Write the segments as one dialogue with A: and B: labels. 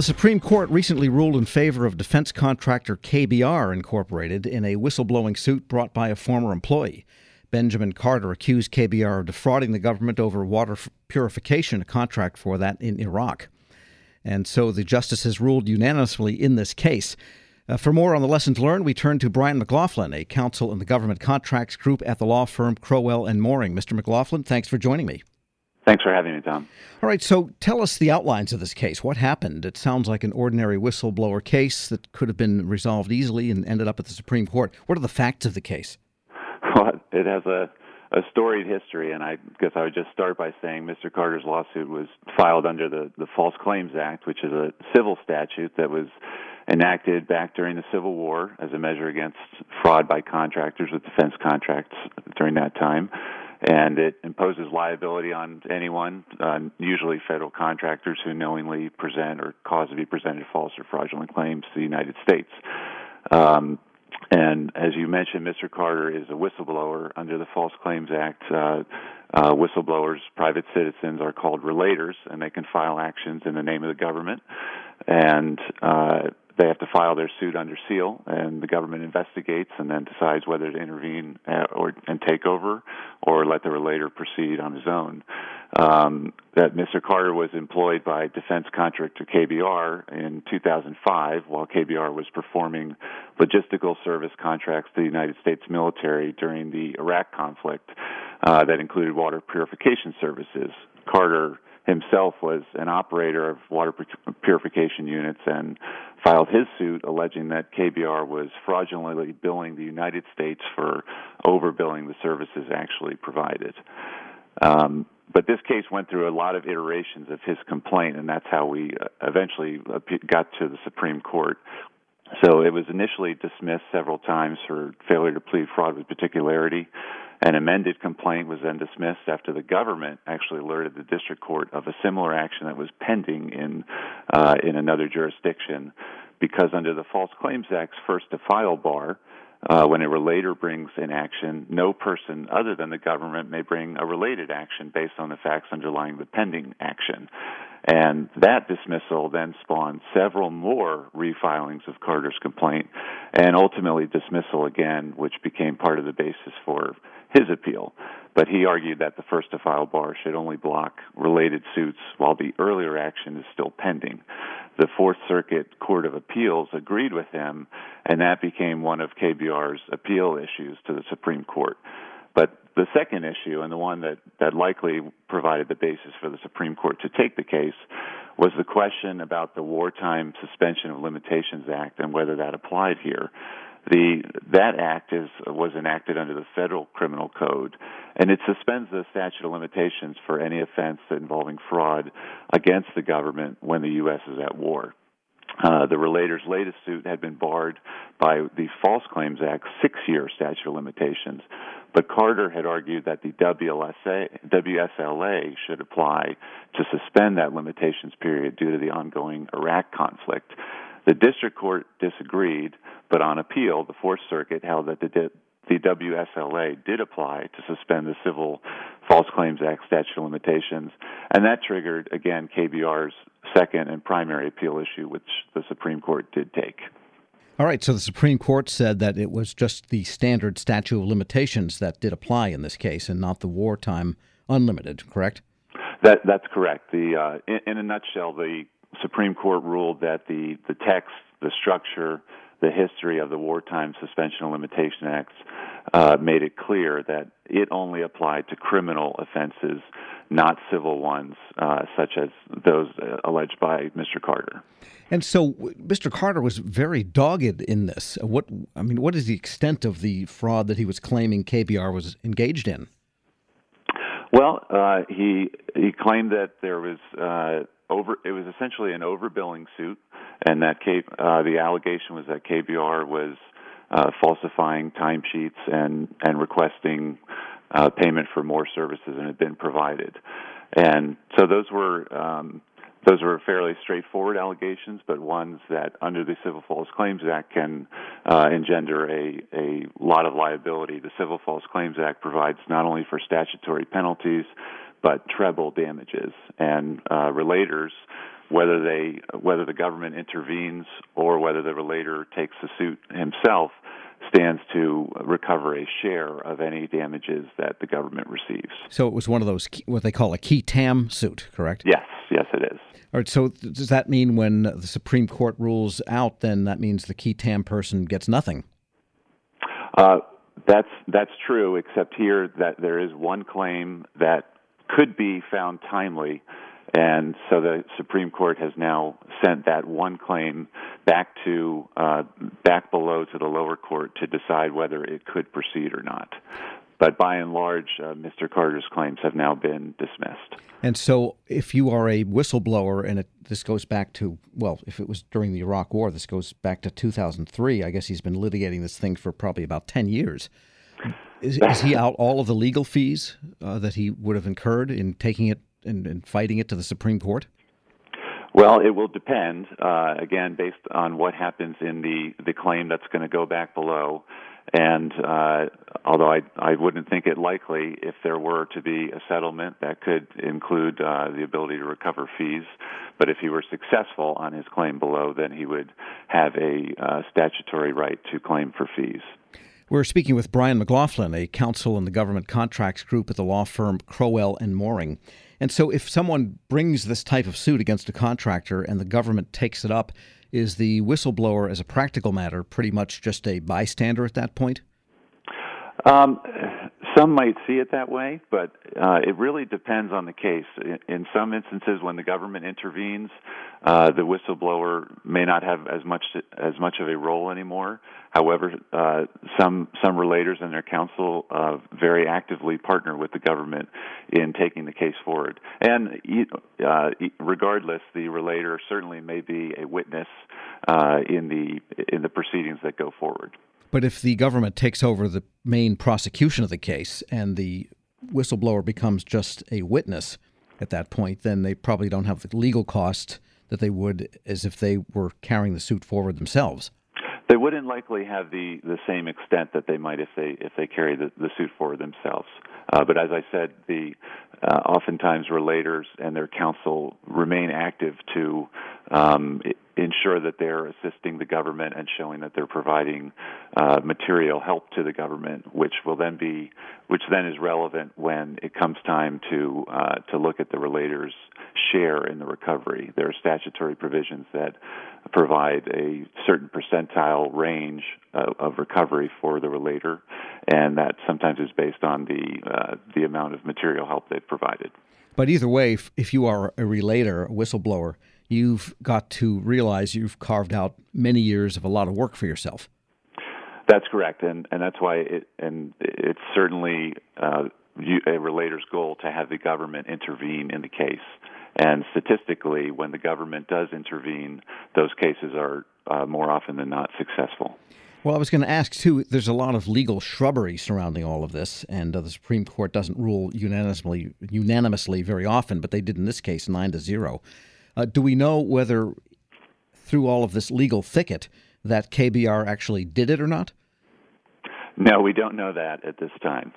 A: The Supreme Court recently ruled in favor of defense contractor KBR Incorporated in a whistleblowing suit brought by a former employee. Benjamin Carter accused KBR of defrauding the government over water purification, a contract for that in Iraq. And so the justices ruled unanimously in this case. For more on the lessons learned, we turn to Brian McLaughlin, a counsel in the government contracts group at the law firm Crowell and Mooring. Mr. McLaughlin, thanks for joining me.
B: Thanks for having me, Tom.
A: All right, so tell us the outlines of this case. What happened? It sounds like an ordinary whistleblower case that could have been resolved easily and ended up at the Supreme Court. What are the facts of the case?
B: Well, it has a storied history, and I guess I would just start by saying Mr. Carter's lawsuit was filed under the False Claims Act, which is a civil statute that was enacted back during the Civil War as a measure against fraud by contractors with defense contracts during that time. And it imposes liability on anyone, usually federal contractors, who knowingly present or cause to be presented false or fraudulent claims to the United States. And as you mentioned, Mr. Carter is a whistleblower under the False Claims Act. Whistleblowers, private citizens, are called relators, and they can file actions in the name of the government. And they have to file their suit under seal, and the government investigates and then decides whether to intervene and take over or let the relator proceed on his own. That Mr. Carter was employed by defense contractor KBR in 2005 while KBR was performing logistical service contracts to the United States military during the Iraq conflict that included water purification services. Carter himself was an operator of water purification units and filed his suit alleging that KBR was fraudulently billing the United States for overbilling the services actually provided. But this case went through a lot of iterations of his complaint, and that's how we eventually got to the Supreme Court. So it was initially dismissed several times for failure to plead fraud with particularity. An amended complaint was then dismissed after the government actually alerted the district court of a similar action that was pending in another jurisdiction, because under the False Claims Act's first to file bar, when a relator brings an action, no person other than the government may bring a related action based on the facts underlying the pending action. And that dismissal then spawned several more refilings of Carter's complaint and ultimately dismissal again, which became part of the basis for his appeal. But he argued that the first to file bar should only block related suits while the earlier action is still pending. The Fourth Circuit Court of Appeals agreed with him, and that became one of KBR's appeal issues to the Supreme Court. But the second issue, and the one that likely provided the basis for the Supreme Court to take the case, was the question about the Wartime Suspension of Limitations Act and whether that applied here. That act was enacted under the Federal Criminal Code, and it suspends the statute of limitations for any offense involving fraud against the government when the U.S. is at war. The relator's latest suit had been barred by the False Claims Act's 6-year statute of limitations, but Carter had argued that the WSLA should apply to suspend that limitations period due to the ongoing Iraq conflict. The district court disagreed, but on appeal, the Fourth Circuit held that the WSLA did apply to suspend the Civil False Claims Act statute of limitations, and that triggered, again, KBR's second and primary appeal issue, which the Supreme Court did take.
A: All right, so the Supreme Court said that it was just the standard statute of limitations that did apply in this case and not the wartime unlimited, correct?
B: That's correct. In a nutshell, the Supreme Court ruled that the text, the structure, the history of the Wartime Suspension of Limitation Acts made it clear that it only applied to criminal offenses, not civil ones, such as those alleged by Mr. Carter.
A: And so Mr. Carter was very dogged in this. What is the extent of the fraud that he was claiming KBR was engaged in?
B: Well, he claimed that there was it was essentially an overbilling suit, and that the allegation was that KBR was falsifying timesheets and requesting payment for more services than had been provided. And so those were fairly straightforward allegations, but ones that under the Civil False Claims Act can engender a lot of liability. The Civil False Claims Act provides not only for statutory penalties, but treble damages. And relators whether the government intervenes or whether the relator takes the suit himself, stands to recover a share of any damages that the government receives.
A: So it was one of those, what they call a qui tam suit, correct?
B: Yes, it is.
A: All right, so does that mean when the Supreme Court rules out, then that means the qui tam person gets nothing?
B: That's true, except here that there is one claim that could be found timely, and so the Supreme Court has now sent that one claim back below to the lower court to decide whether it could proceed or not. But by and large, Mr. Carter's claims have now been dismissed.
A: And so if you are a whistleblower, and this goes back to, well, if it was during the Iraq War, this goes back to 2003. I guess he's been litigating this thing for probably about 10 years. Is he out all of the legal fees that he would have incurred in taking it and fighting it to the Supreme Court?
B: Well, it will depend, again, based on what happens in the claim that's going to go back below. And although I wouldn't think it likely, if there were to be a settlement, that could include the ability to recover fees. But if he were successful on his claim below, then he would have a statutory right to claim for fees.
A: We're speaking with Brian McLaughlin, a counsel in the government contracts group at the law firm Crowell and Mooring. And so if someone brings this type of suit against a contractor and the government takes it up, is the whistleblower, as a practical matter, pretty much just a bystander at that point?
B: Some might see it that way, but it really depends on the case. In some instances, when the government intervenes, the whistleblower may not have as much of a role anymore. However, some relators and their counsel very actively partner with the government in taking the case forward. And regardless, the relator certainly may be a witness in the proceedings that go forward.
A: But if the government takes over the main prosecution of the case and the whistleblower becomes just a witness at that point, then they probably don't have the legal cost that they would as if they were carrying the suit forward themselves.
B: They wouldn't likely have the same extent that they might if they carry the suit forward themselves. But as I said, oftentimes relators and their counsel remain active to ensure that they're assisting the government and showing that they're providing material help to the government, which then is relevant when it comes time to look at the relator's share in the recovery. There are statutory provisions that provide a certain percentile range of recovery for the relator, and that sometimes is based on the amount of material help they've provided.
A: But either way, if you are a relator, a whistleblower, you've got to realize you've carved out many years of a lot of work for yourself.
B: That's correct, and that's why it's certainly a relator's goal to have the government intervene in the case. And statistically, when the government does intervene, those cases are more often than not successful.
A: Well, I was going to ask, too, there's a lot of legal shrubbery surrounding all of this, and the Supreme Court doesn't rule unanimously very often, but they did in this case 9-0. Do we know whether, through all of this legal thicket, that KBR actually did it or not?
B: No, we don't know that at this time.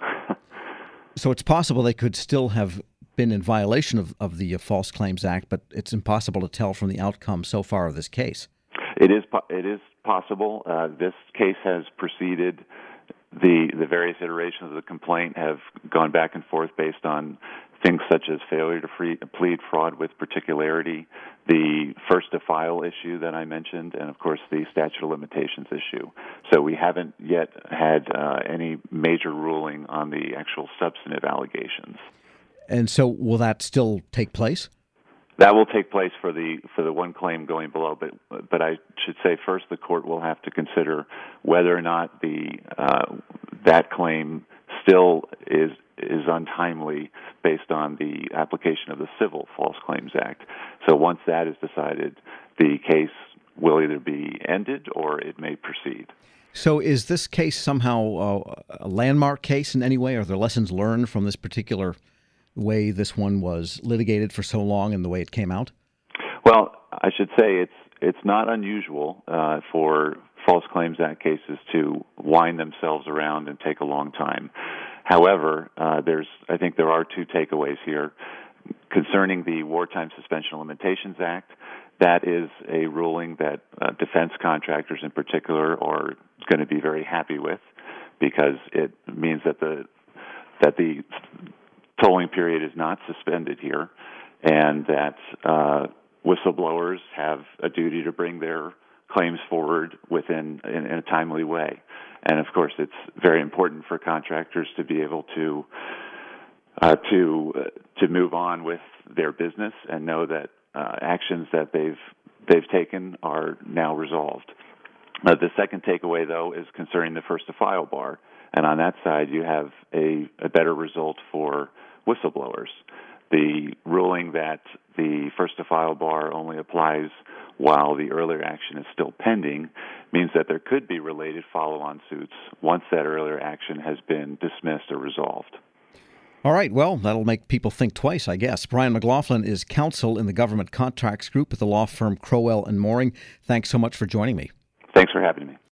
A: So it's possible they could still have been in violation of the False Claims Act, but it's impossible to tell from the outcome so far of this case.
B: It is possible. This case has proceeded. The various iterations of the complaint have gone back and forth based on things such as failure to plead fraud with particularity, the first to file issue that I mentioned, and of course the statute of limitations issue. So we haven't yet had any major ruling on the actual substantive allegations.
A: And so will that still take place?
B: That will take place for the one claim going below, but I should say first the court will have to consider whether or not that claim still is untimely based on the application of the Civil False Claims Act. So once that is decided, the case will either be ended or it may proceed.
A: So is this case somehow a landmark case in any way? Are there lessons learned from this particular way this one was litigated for so long and the way it came out?
B: Well, I should say it's not unusual for False Claims Act cases to wind themselves around and take a long time. However, I think there are two takeaways here. concerning the Wartime Suspension of Limitations Act, that is a ruling that defense contractors in particular are going to be very happy with, because it means that the tolling period is not suspended here, and that whistleblowers have a duty to bring their claims forward in a timely way. And of course, it's very important for contractors to be able to move on with their business and know that actions that they've taken are now resolved. The second takeaway, though, is concerning the first-to-file bar, and on that side, you have a better result for whistleblowers. The ruling that the first-to-file bar only applies while the earlier action is still pending means that there could be related follow-on suits once that earlier action has been dismissed or resolved.
A: All right, well, that'll make people think twice, I guess. Brian McLaughlin is counsel in the Government Contracts Group at the law firm Crowell & Mooring. Thanks so much for joining me.
B: Thanks for having me.